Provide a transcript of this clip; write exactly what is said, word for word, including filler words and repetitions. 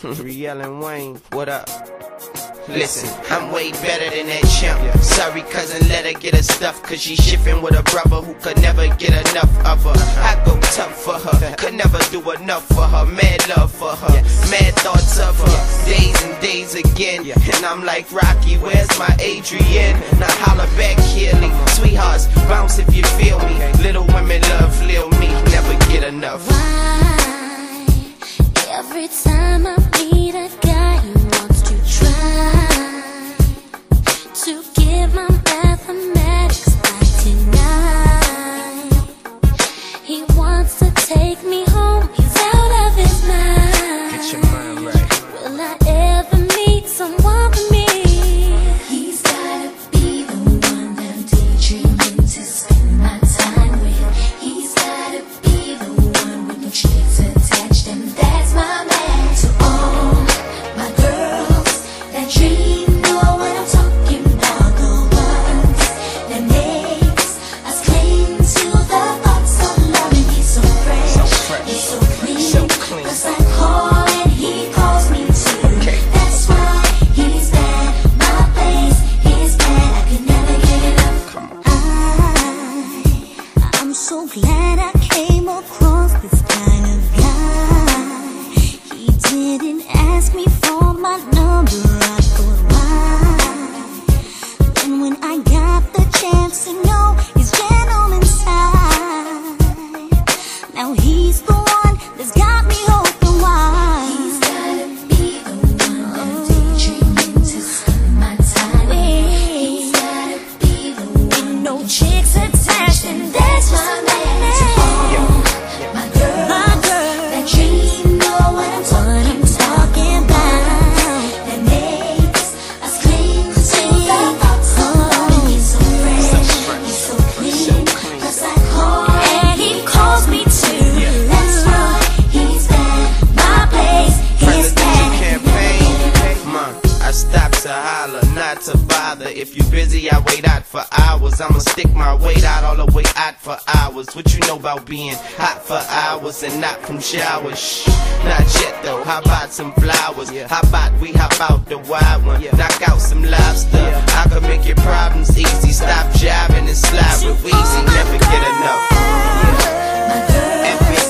Riel and Wayne, what up? Listen, I'm way better than that chimp. Sorry cousin, let her get her stuff, cause she shifting with a brother who could never get enough of her. I go tough for her, could never do enough for her. Mad love for her, mad thoughts of her, days and days again. And I'm like, Rocky, where's my Adrian? Now holler back, Keely, sweethearts, bounce if you feel me. Little women love Lil me, never get enough. Why, every time I meet a guy who wants to try to give my mathematics back tonight, he wants to take me home, he's out of his mind. Get your mind right. Will I ever meet someone for me? He's gotta be the one that I'm daydreaming to spend my time with. He's gotta be the one with no strings attached, and that's my man. To all my girls that dream, know what I'm talking about. The ones that makes us cling to the thoughts of loving. He's so fresh, he's so clean, cause I call and he calls me too. That's why he's bad, my place, he's bad, I could never get enough. I, I'm so glad I came across this kind of guy. He didn't ask me for my number, I thought why. Then when I got the chance to know his gentleman side, now he's the one that's got me open wide. He's gotta be the one that I'm daydreaming to spend my time with. He's gotta be the one, no chicks attached, and that's my man. My girl, my girl, that dream, know what I'm talking, talking about. That makes us cling to the thoughts of loving. He's so fresh, he's so clean, cause I call and he calls me too. That's why he's bad, my place, he's Presidential bad. campaign, come on, I stop to holler, not to bother. If you busy, I wait out for hours. I'ma stick my weight out all the way out for hours. What you know about being hot for hours and not from showers? Shh, not yet though, how about some flowers? How about we hop out the wild one, knock out some lobster? I could make your problems easy, stop jiving and slide with Weezy, never get enough. F B